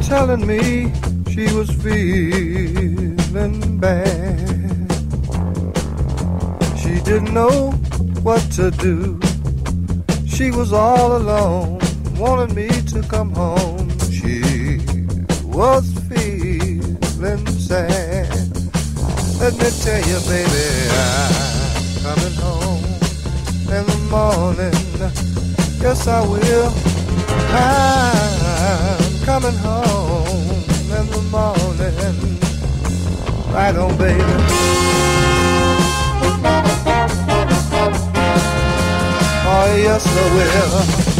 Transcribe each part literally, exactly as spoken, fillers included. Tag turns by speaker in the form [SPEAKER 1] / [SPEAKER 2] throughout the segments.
[SPEAKER 1] telling me she was feeling bad. She didn't know what to do. She was all alone, wanted me to come home. She was feeling sad. Let me tell you, baby, I'm coming home in the morning. Yes, I will. I'm coming home in the morning. Right on, baby. Oh, yes, I will.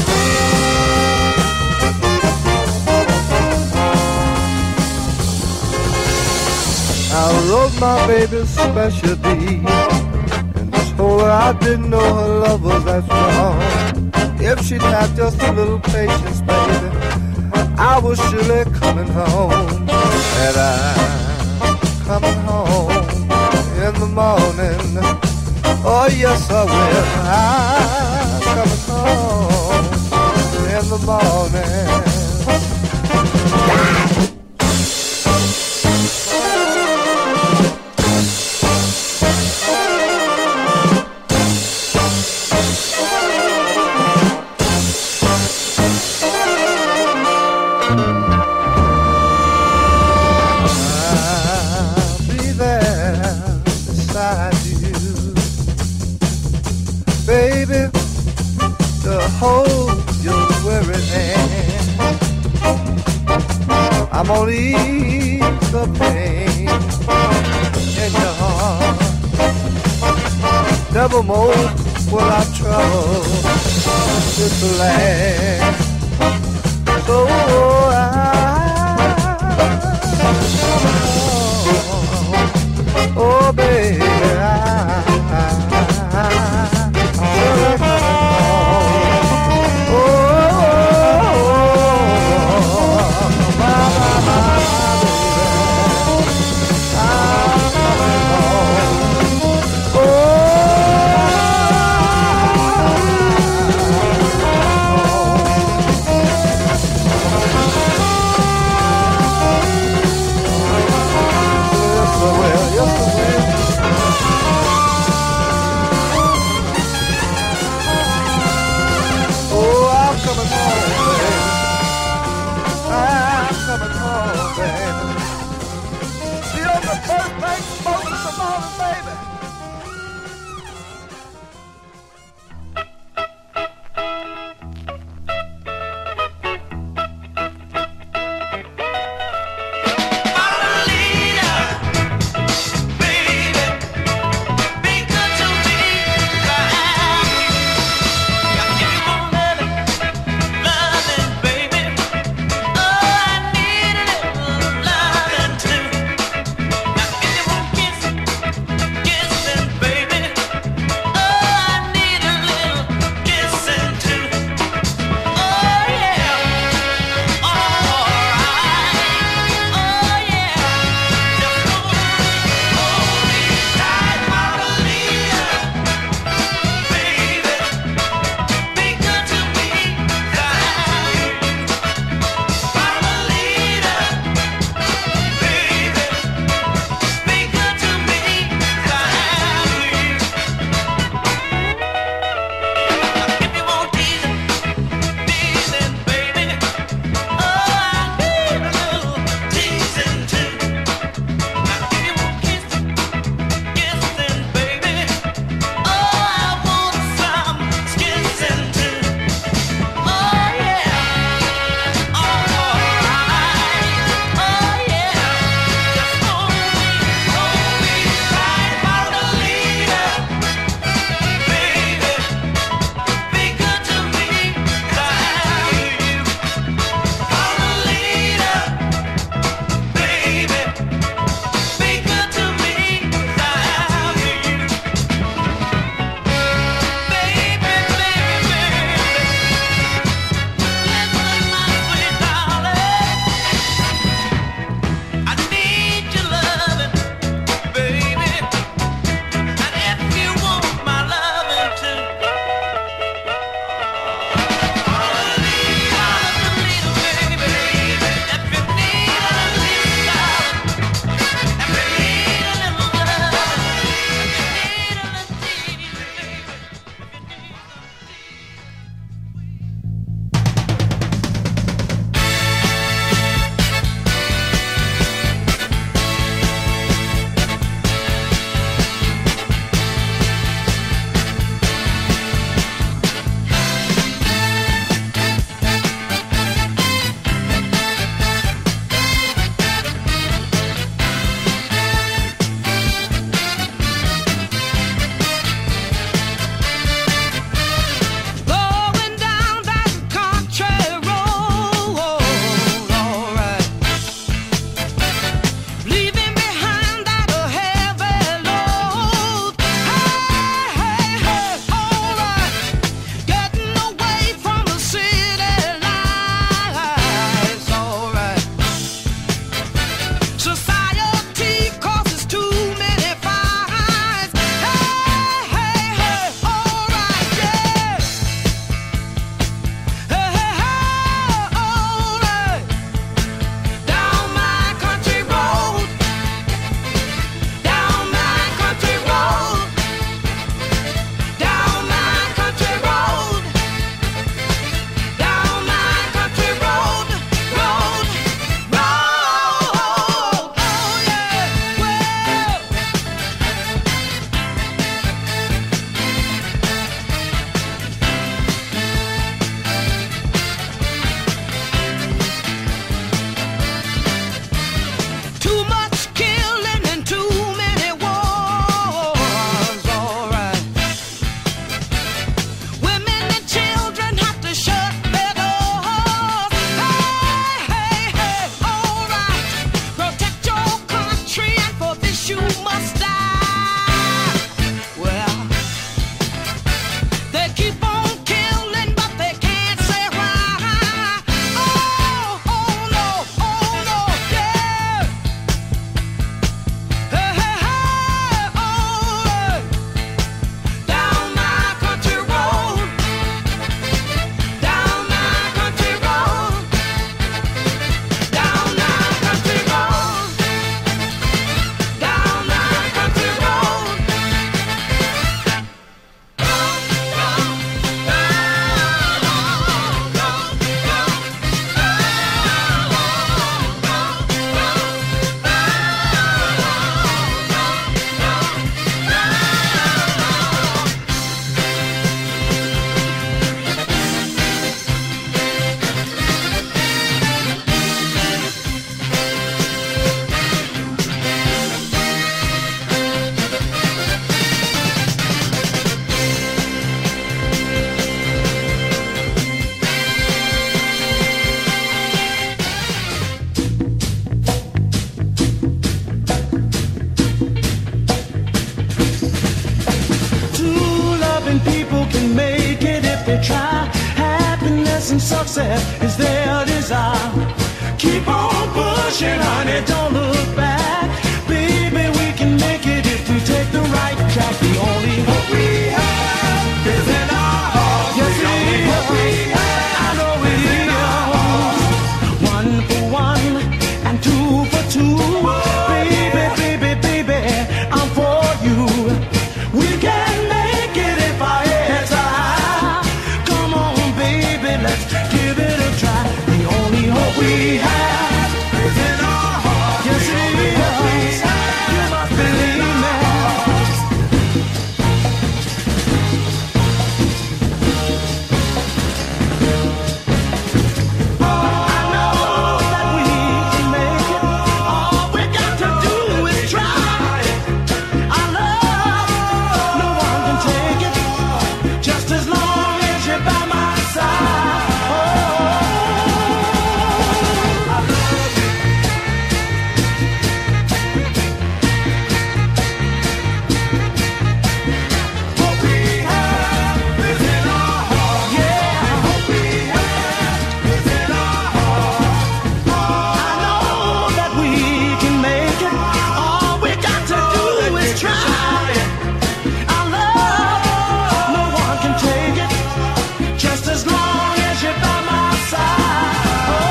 [SPEAKER 1] I wrote my baby's special deed and told her I didn't know her love was that strong. If she'd have just a little patience, baby, I was surely coming home. And I'm coming home in the morning. Oh, yes, I will. I'm coming home in the morning. I'll be there beside you, baby, to hold your weary hand. I'm gonna ease the pain in your heart. Never more will I trouble this land. So I, oh baby, I,
[SPEAKER 2] success is their desire. Keep on pushing, honey, don't look back. Baby, we can make it if we take the right track. The only hope we have is in our hearts. Yes, the only hope we have. I know it is. One for one and two for two. Baby, baby, baby, I'm for you. We can make it if our heads are high. Come on, baby, let's give it a try. The only hope we have is in our hearts. Yes, it is. You must believe me. I know that we can make it. All we got to do is try. Our love, no one can take it. Just as long as you're by my side. Oh, I love you. What we have is in our hearts. Yeah, what we have is in our hearts. I know that we can make it. All we got to do is try. Our love, no one can take it. Just as long as you're by my side. Oh,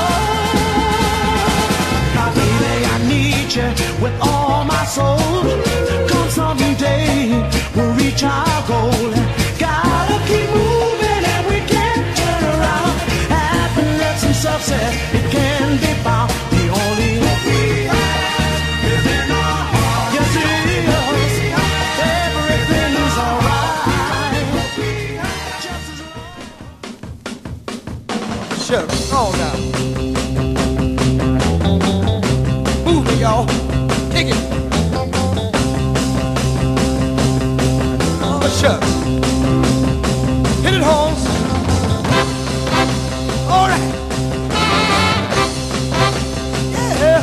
[SPEAKER 2] now baby, I need you with all my soul. Come someday, we'll reach our goal. Gotta keep moving and we can't turn around. Happiness and success, it can be found. The only hope we have is in our hearts. Yes, it is. Everything's alright. Just as long.
[SPEAKER 1] Shut up. Calm down. Move it, y'all. Kick it. Oh, shut up. Hit it, Holmes. All right. Yeah.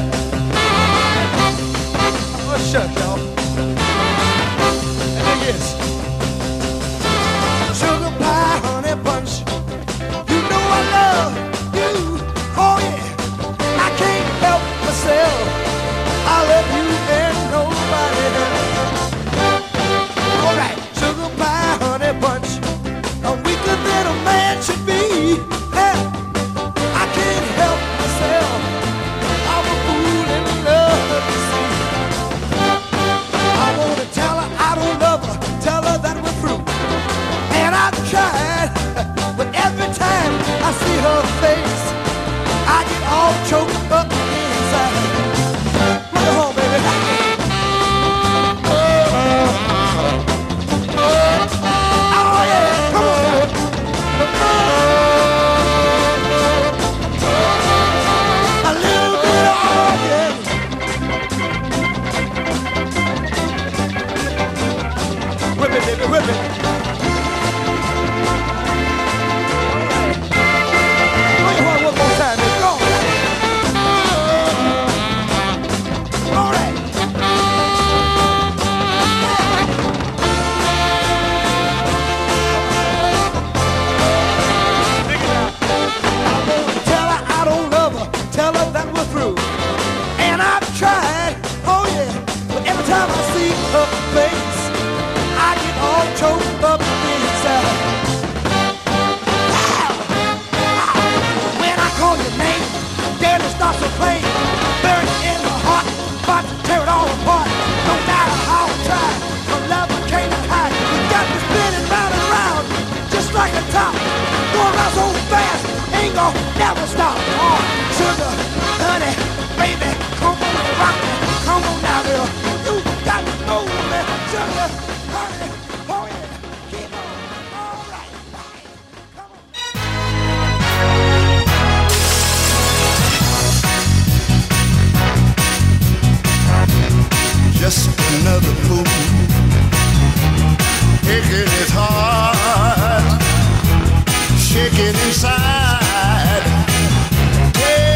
[SPEAKER 1] Oh, shut up, y'all. And dig this. Sugar pie, honey bunch. You know I love you. Oh, yeah. I can't help myself. I love you and nobody else. All right. Sugar pie, honey bunch. I'm weaker than a man should be. Yeah. I can't help myself. I'm a fool in love, you see. I wanna tell her I don't love her. Tell her that we're through. And I've tried, but every time I see her face, I get all choked up inside. Bring it home, baby. Oh, yeah, come on now. A little bit of organ. Whip it, baby, whip it. Bring it home one more time, baby. Go on. All right. I wanna tell her I don't love her. Tell her that we're through. And I've tried, oh yeah, but every time I see her face, I get all choked up inside. When I call your name, then it starts to play. Buried in the heart, about to tear it all apart. No matter how I try, my love I can't hide. You got me spinning round and round, just like a top. Going around so fast, ain't gonna never stop. Oh, sugar, honey, baby, come on and rock me. Come on now, girl, you got to know me. Sugar, honey, oh yeah, keep on. All right, right. Come on.
[SPEAKER 3] Just another fool aching his heart, shaking inside. Yeah.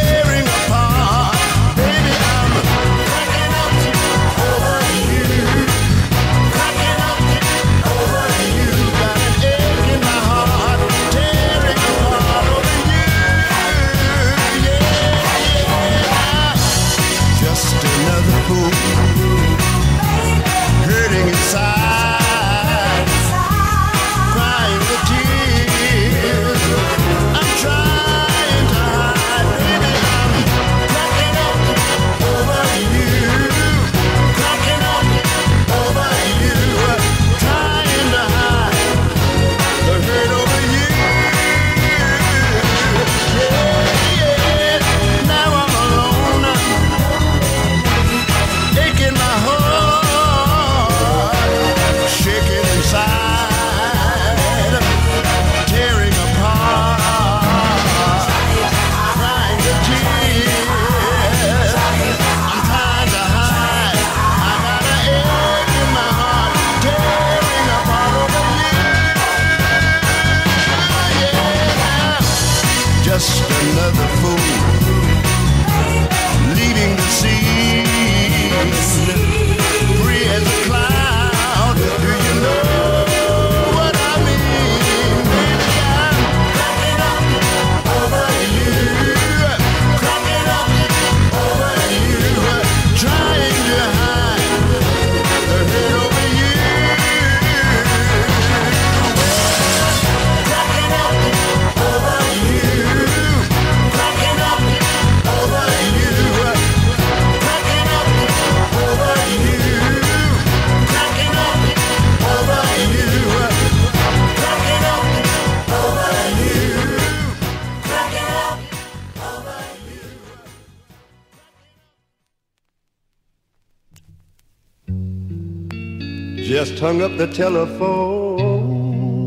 [SPEAKER 1] just hung up the telephone.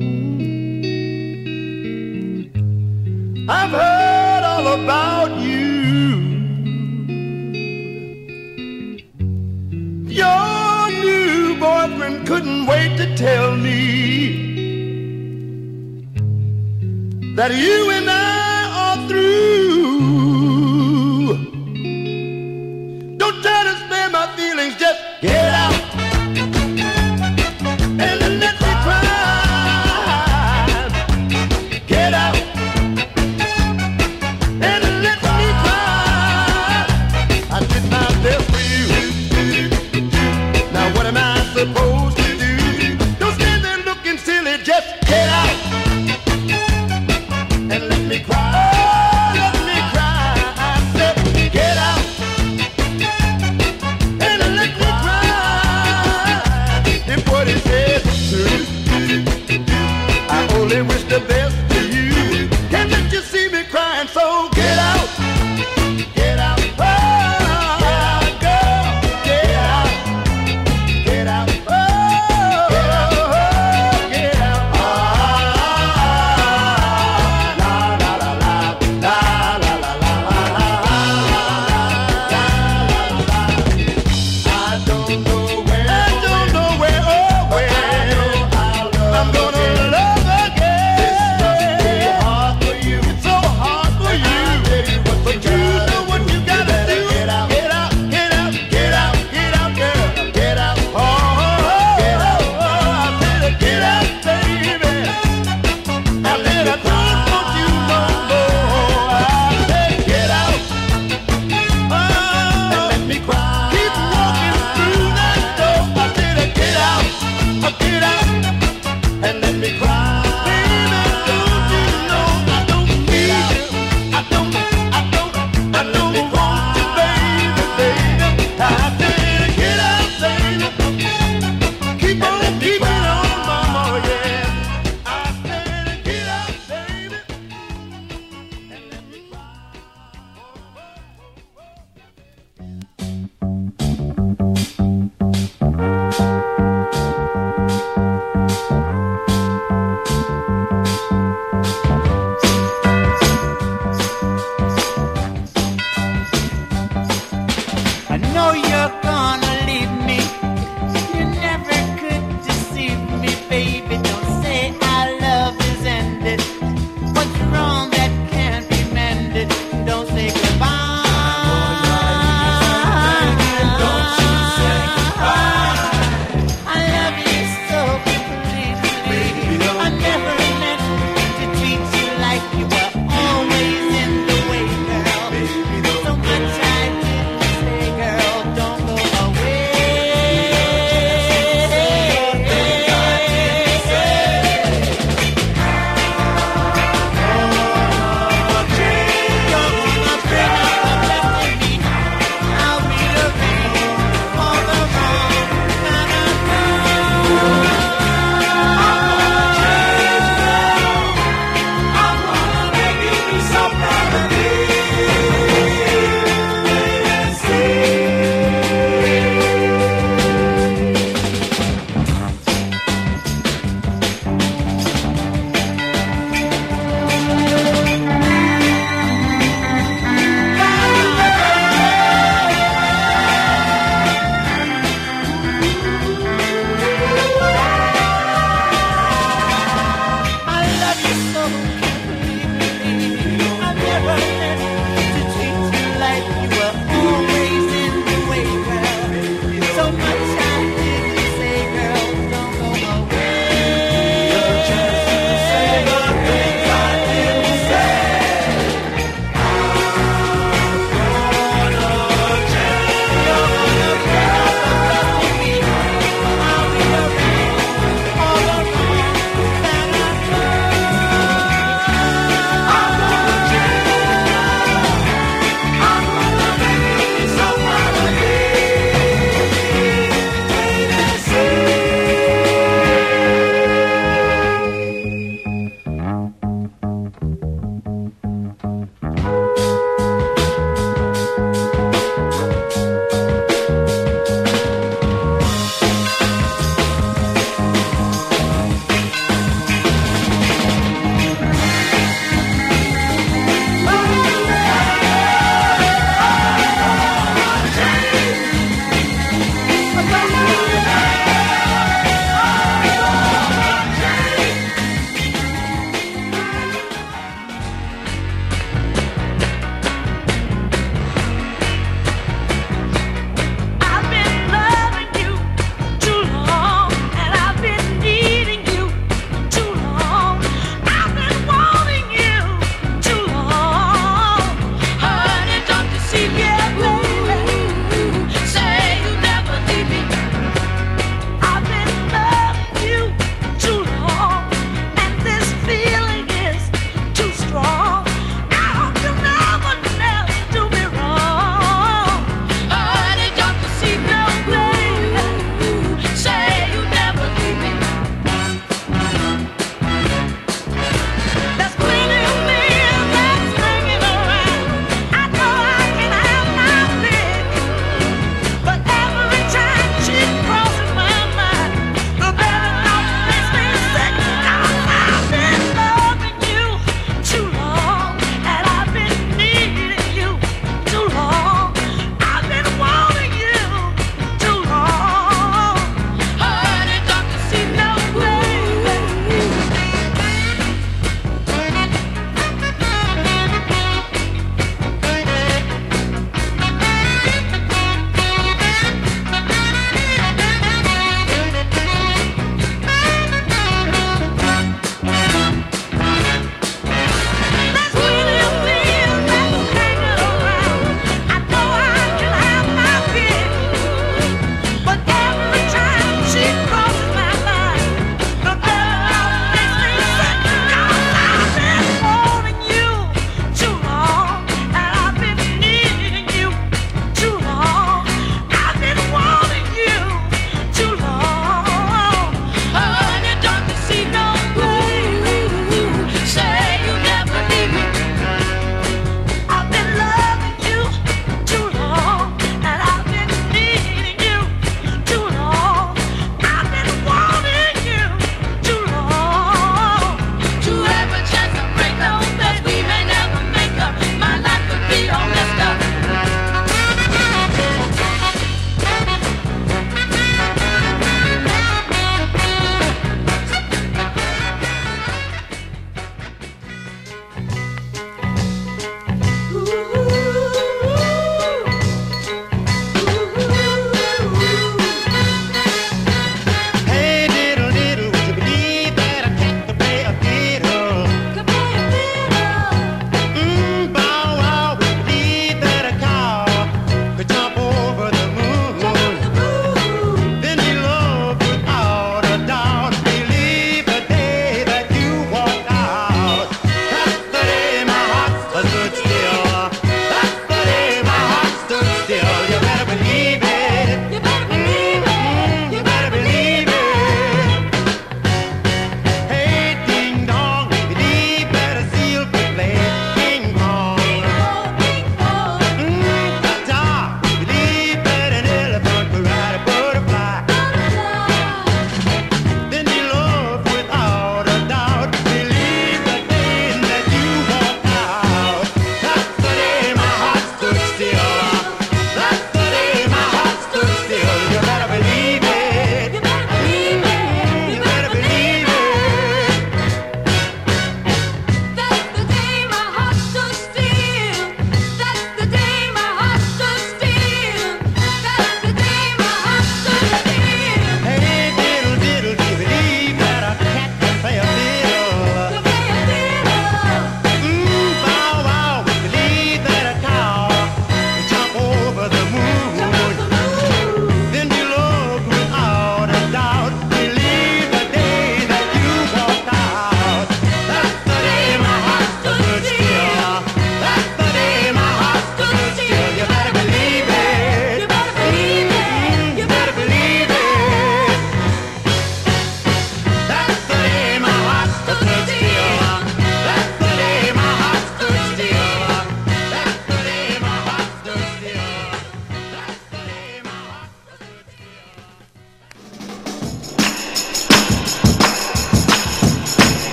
[SPEAKER 1] I've heard all about you. Your new boyfriend couldn't wait to tell me that you and I are through. Don't try to spare my feelings, just get out. Supposed to do. Don't stand there looking silly, just get out and let me cry. Oh, let me cry. I said, get out and let me cry. If what he said is true, I only wish the best for you. Can't let you see me crying, so get out. Get out.
[SPEAKER 4] Don't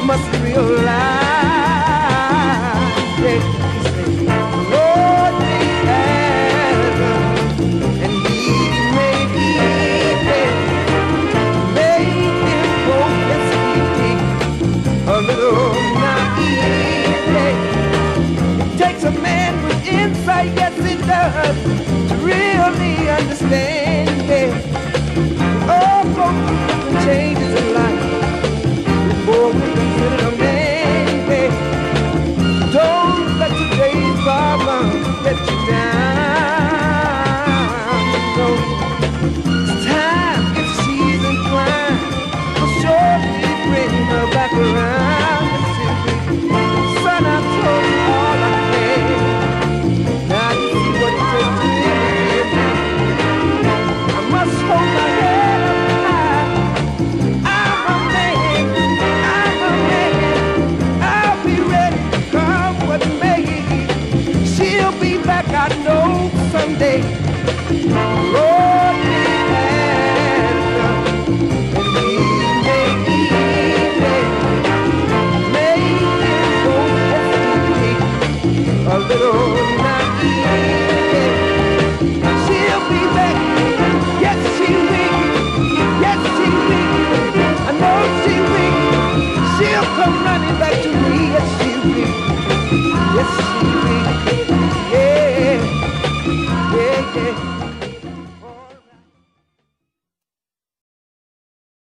[SPEAKER 1] must realize that Lord may have and He may be made him hopelessly a little naive. It takes a man with insight, yes it does, to really understand, yeah. Oh, folks, the changes in life before we consider a man, yeah. Don't let today's problems get you down. No, it's time, if she's inclined, will surely bring her back around. Son, I told you all I can. Now you see what it takes to live here. I must hold my head up high. I'm a man, I'm a man. I'll be ready to come what may. She'll be back, I know, someday. Oh,